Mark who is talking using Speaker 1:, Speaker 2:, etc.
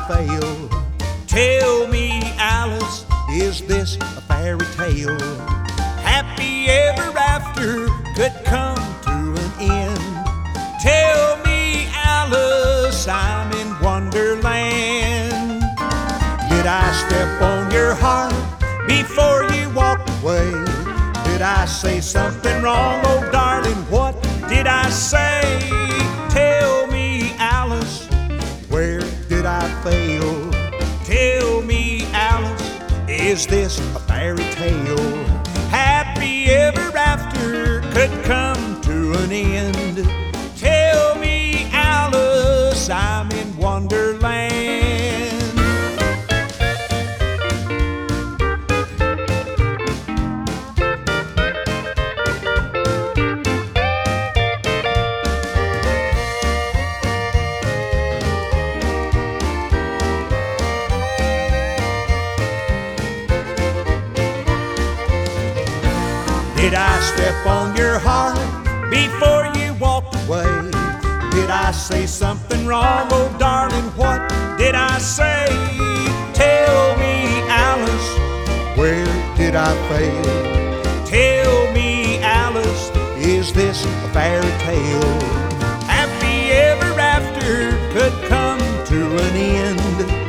Speaker 1: fail? Tell me, Alice, is this a fairy tale? Happy ever after could come to an end. Tell me, Alice, I'm in Wonderland. Did I step on your heart before you walked away? Did I say something wrong? Oh, darling, what did I say? Tell me, Alice, where did I fail? Tell me, Alice, is this a fairy tale? Happy ever after could come to an end. Tell me, Alice, I'm in Wonderland. Did I step on your heart before you walked away? Did I say something wrong? Oh, darling, what did I say? Tell me, Alice, where did I fail? Tell me, Alice, is this a fairy tale? Happy ever after could come to an end.